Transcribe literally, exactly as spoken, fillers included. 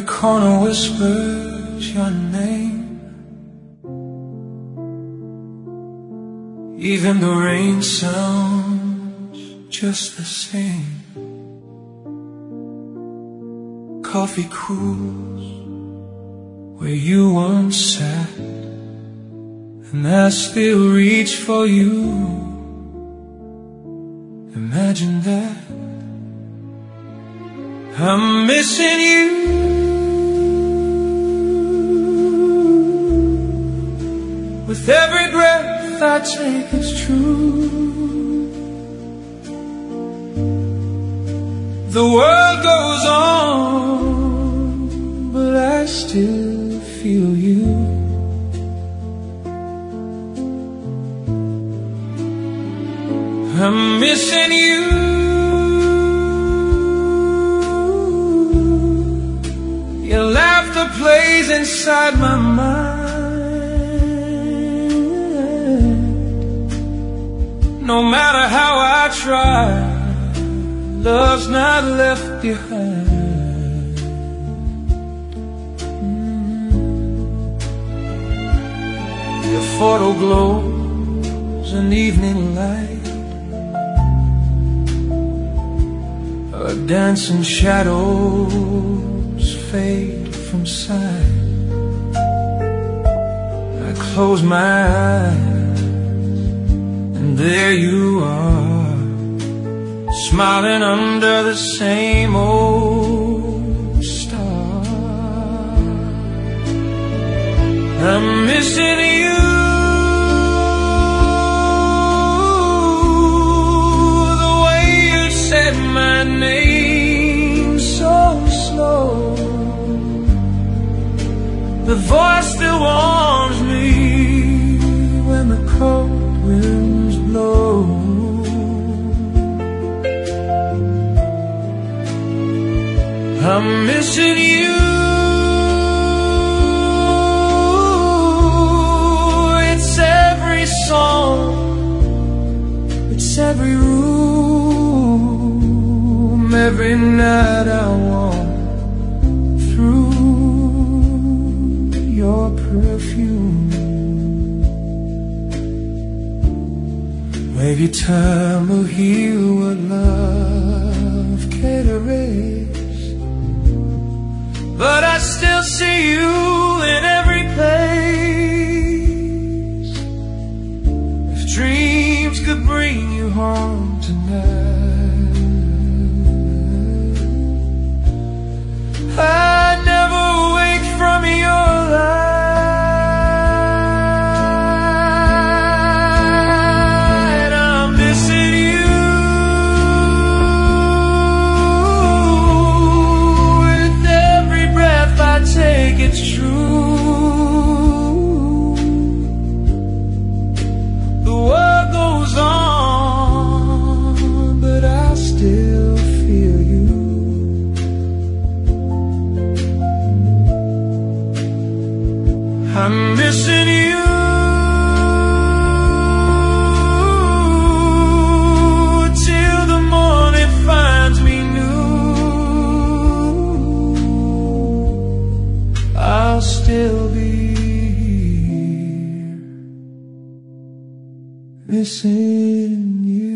corner whispers your name. Even the rain sounds just the same. Coffee cools where you once sat, and I still reach for you. Imagine that. I'm missing you. With every breath I take, it's true. The world goes on, but I still feel you. I'm missing you. Your laughter plays inside my mind. No matter how I try, love's not left behind. Mm. Your photo glows in evening light, a dancing shadows fade from sight. I close my eyes, and there you are, smiling under the same old star. I'm missing you. The way you said my name so slow, the voice that warms me when the cold winds blow. I'm missing you. It's every song, it's every room, every night I walk through your perfume. Maybe time will heal what love can't erase, but I still see you in every place. If dreams could bring you home tonight, I'd never wake from your light. I'm missing you. With every breath I take, it's true. The world goes on, but I still feel you. I'm missing you. Till the morning finds me new, I'll still be here, missing you.